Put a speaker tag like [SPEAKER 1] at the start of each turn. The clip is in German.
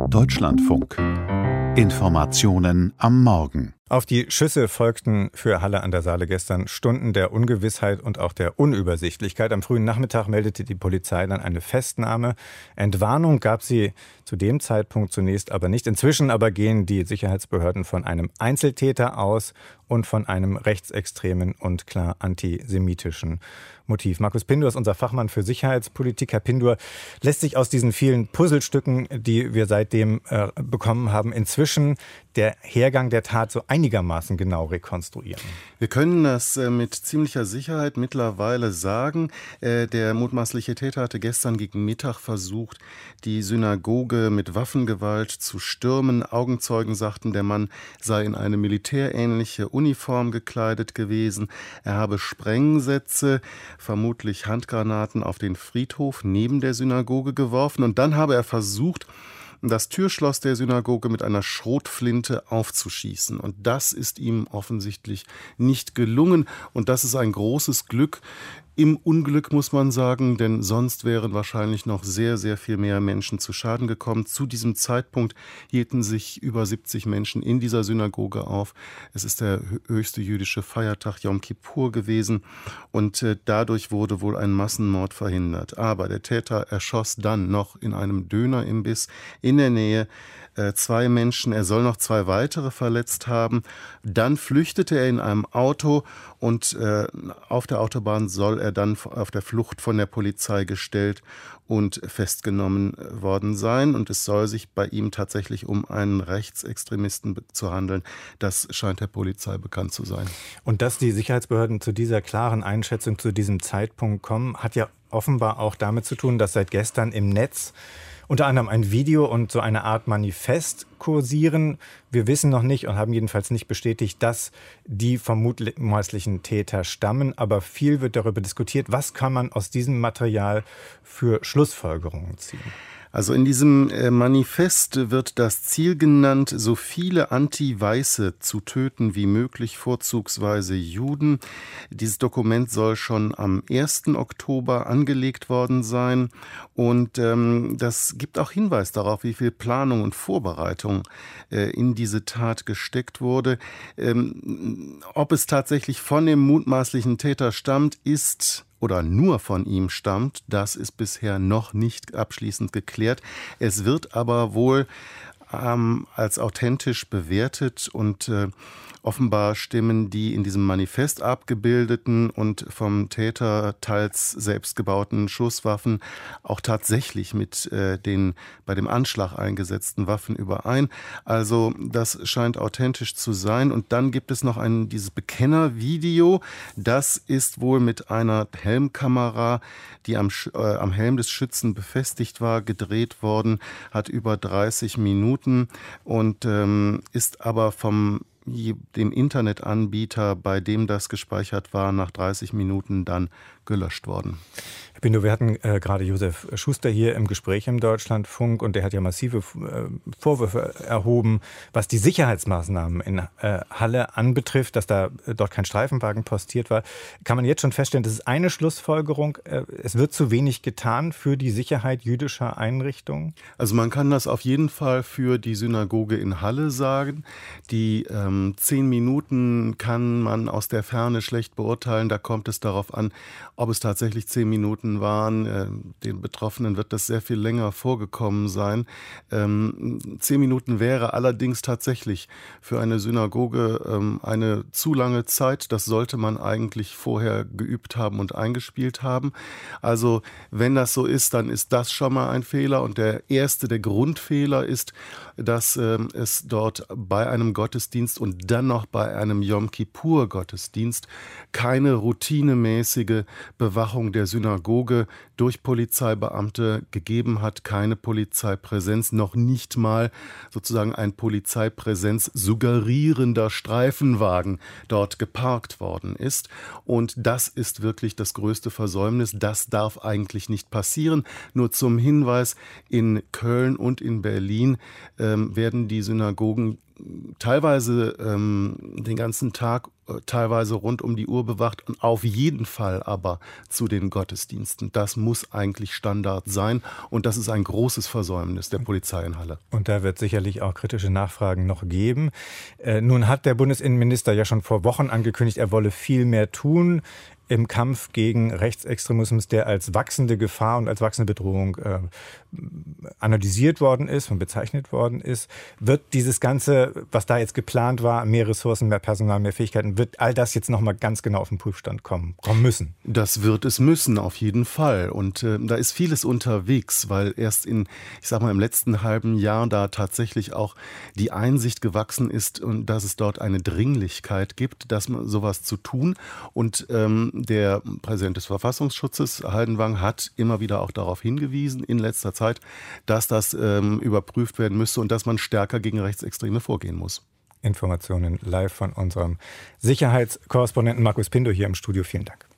[SPEAKER 1] Deutschlandfunk. Informationen am Morgen.
[SPEAKER 2] Auf die Schüsse folgten für Halle an der Saale gestern Stunden der Ungewissheit und auch der Unübersichtlichkeit. Am frühen Nachmittag meldete die Polizei dann eine Festnahme. Entwarnung gab sie zu dem Zeitpunkt zunächst aber nicht. Inzwischen aber gehen die Sicherheitsbehörden von einem Einzeltäter aus und von einem rechtsextremen und klar antisemitischen Motiv. Markus Pindur ist unser Fachmann für Sicherheitspolitik. Herr Pindur, lässt sich aus diesen vielen Puzzlestücken, die wir seitdem bekommen haben, inzwischen der Hergang der Tat so einigermaßen genau rekonstruieren?
[SPEAKER 3] Wir können das mit ziemlicher Sicherheit mittlerweile sagen. Der mutmaßliche Täter hatte gestern gegen Mittag versucht, die Synagoge mit Waffengewalt zu stürmen. Augenzeugen sagten, der Mann sei in eine militärähnliche Uniform gekleidet gewesen. Er habe Sprengsätze, vermutlich Handgranaten, auf den Friedhof neben der Synagoge geworfen. Und dann habe er versucht, das Türschloss der Synagoge mit einer Schrotflinte aufzuschießen. Und das ist ihm offensichtlich nicht gelungen. Und das ist ein großes Glück. Im Unglück muss man sagen, denn sonst wären wahrscheinlich noch sehr, sehr viel mehr Menschen zu Schaden gekommen. Zu diesem Zeitpunkt hielten sich über 70 Menschen in dieser Synagoge auf. Es ist der höchste jüdische Feiertag Yom Kippur gewesen und dadurch wurde wohl ein Massenmord verhindert. Aber der Täter erschoss dann noch in einem Dönerimbiss in der Nähe 2 Menschen. Er soll noch 2 weitere verletzt haben. Dann flüchtete er in einem Auto und auf der Autobahn soll er dann auf der Flucht von der Polizei gestellt und festgenommen worden sein. Und es soll sich bei ihm tatsächlich um einen Rechtsextremisten zu handeln. Das scheint der Polizei bekannt zu sein.
[SPEAKER 2] Und dass die Sicherheitsbehörden zu dieser klaren Einschätzung zu diesem Zeitpunkt kommen, hat ja offenbar auch damit zu tun, dass seit gestern im Netz unter anderem ein Video und so eine Art Manifest kursieren. Wir wissen noch nicht und haben jedenfalls nicht bestätigt, dass die vermutlichen Täter stammen. Aber viel wird darüber diskutiert. Was kann man aus diesem Material für Schlussfolgerungen ziehen?
[SPEAKER 3] Also in diesem Manifest wird das Ziel genannt, so viele Anti-Weiße zu töten wie möglich, vorzugsweise Juden. Dieses Dokument soll schon am 1. Oktober angelegt worden sein. Und das gibt auch Hinweis darauf, wie viel Planung und Vorbereitung in diese Tat gesteckt wurde. Ob es tatsächlich von dem mutmaßlichen Täter stammt, oder nur von ihm stammt, das ist bisher noch nicht abschließend geklärt. Es wird aber wohl als authentisch bewertet und offenbar stimmen die in diesem Manifest abgebildeten und vom Täter teils selbst gebauten Schusswaffen auch tatsächlich mit den bei dem Anschlag eingesetzten Waffen überein. Also das scheint authentisch zu sein. Und dann gibt es noch dieses Bekennervideo. Das ist wohl mit einer Helmkamera, die am Helm des Schützen befestigt war, gedreht worden, hat über 30 Minuten und ist aber dem Internetanbieter, bei dem das gespeichert war, nach 30 Minuten dann gelöscht worden.
[SPEAKER 2] Herr Pindur, wir hatten gerade Josef Schuster hier im Gespräch im Deutschlandfunk und der hat ja massive Vorwürfe erhoben, was die Sicherheitsmaßnahmen in Halle anbetrifft, dass dort kein Streifenwagen postiert war. Kann man jetzt schon feststellen, das ist eine Schlussfolgerung, es wird zu wenig getan für die Sicherheit jüdischer Einrichtungen? Also
[SPEAKER 3] man kann das auf jeden Fall für die Synagoge in Halle sagen. Die 10 Minuten kann man aus der Ferne schlecht beurteilen. Da kommt es darauf an, ob es tatsächlich 10 Minuten waren. Den Betroffenen wird das sehr viel länger vorgekommen sein. 10 Minuten wäre allerdings tatsächlich für eine Synagoge eine zu lange Zeit. Das sollte man eigentlich vorher geübt haben und eingespielt haben. Also wenn das so ist, dann ist das schon mal ein Fehler. Und der Grundfehler ist, dass es dort bei einem Gottesdienst und dann noch bei einem Yom Kippur Gottesdienst keine routinemäßige Bewachung der Synagoge durch Polizeibeamte gegeben hat, keine Polizeipräsenz, noch nicht mal sozusagen ein Polizeipräsenz suggerierender Streifenwagen dort geparkt worden ist. Und das ist wirklich das größte Versäumnis. Das darf eigentlich nicht passieren. Nur zum Hinweis, in Köln und in Berlin werden die Synagogen teilweise den ganzen Tag, teilweise rund um die Uhr bewacht und auf jeden Fall aber zu den Gottesdiensten. Das muss eigentlich Standard sein und das ist ein großes Versäumnis der Polizei in Halle.
[SPEAKER 2] Und da wird sicherlich auch kritische Nachfragen noch geben. Nun hat der Bundesinnenminister ja schon vor Wochen angekündigt, er wolle viel mehr tun im Kampf gegen Rechtsextremismus, der als wachsende Gefahr und als wachsende Bedrohung analysiert worden ist und bezeichnet worden ist. Wird dieses Ganze, was da jetzt geplant war, mehr Ressourcen, mehr Personal, mehr Fähigkeiten, wird all das jetzt nochmal ganz genau auf den Prüfstand kommen müssen?
[SPEAKER 3] Das wird es müssen, auf jeden Fall. Und da ist vieles unterwegs, weil erst im letzten halben Jahr da tatsächlich auch die Einsicht gewachsen ist und dass es dort eine Dringlichkeit gibt, sowas zu tun. Und der Präsident des Verfassungsschutzes, Haldenwang, hat immer wieder auch darauf hingewiesen in letzter Zeit, dass das überprüft werden müsste und dass man stärker gegen Rechtsextreme vorgehen muss.
[SPEAKER 2] Informationen live von unserem Sicherheitskorrespondenten Markus Pindo hier im Studio. Vielen Dank.